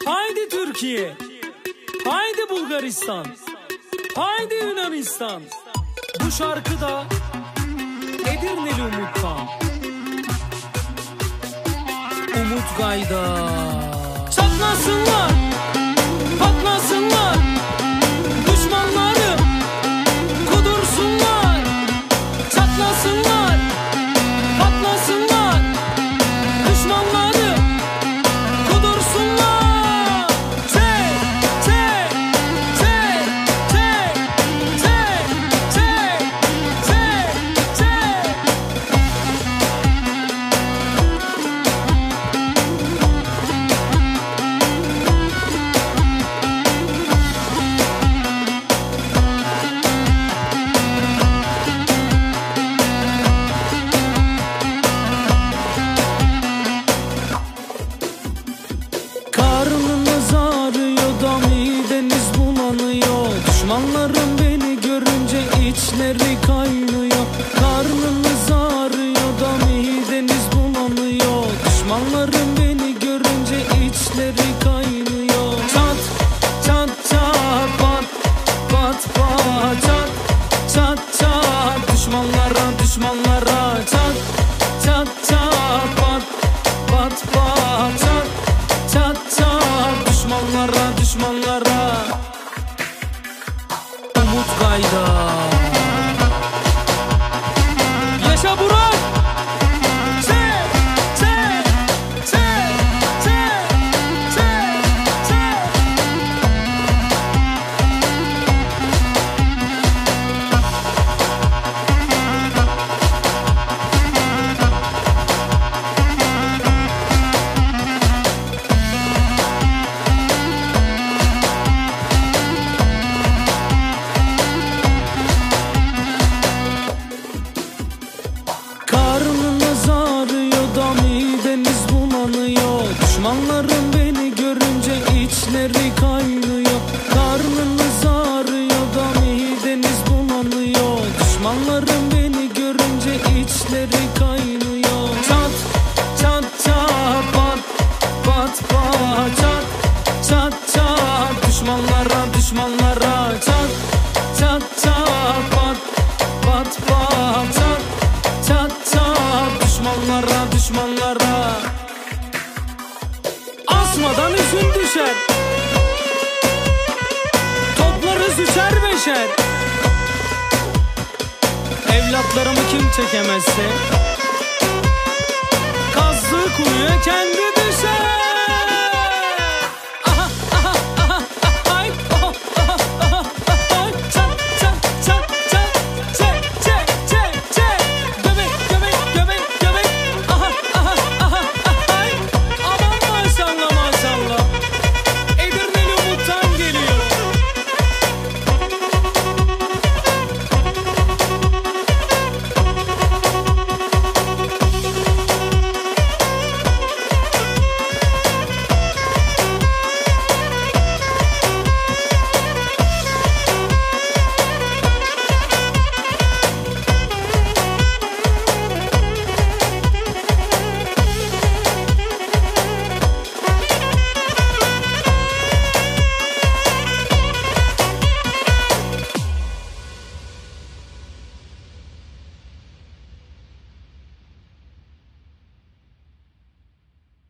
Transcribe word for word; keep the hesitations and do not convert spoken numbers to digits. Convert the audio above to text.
Haydi Türkiye, haydi Bulgaristan, haydi Yunanistan. Bu şarkıda Edirneli Umut'tan. Umut Gayda. Çatlasınlar, patlasınlar, düşmanları kudursunlar. Çatlasınlar, patlasınlar, düşmanları kudursunlar. Çek, çek, çek, çek, çek, çek, çek, çek. Karnınız ağrıyor da mideniz bulanıyor. Düşmanlarım beni görünce içleri kaynıyor. Karnınız ağrıyor da mideniz bulanıyor. Düşmanlarım beni görünce içleri kaynıyor. Çat çat çat pat pat pat çat çat çat düşmanlara düşmanlara çat çat çat pat pat pat çat çat çat düşmanlara düşmanlara. Umut Gayda. Yaşa Burak. Çek, çek, çek, çek, çek, çek. Karnınız ağrıyor da mideniz bulanıyor. Düşmanlarım beni görünce içleri kaynıyor. Karnınız ağrıyor da mideniz bulanıyor. Düşmanlarım beni görünce içleri kaynıyor. Çat çat çat pat pat pat çat çat çat düşmanlara düşmanlara çat çat çat pat pat pat çat çat çat düşmanlara düşmanlara. Asmadan üzüm düşer, toplarız üçer beşer. Evlatlarımı kim çekemezse kazdığı kuyuya kendi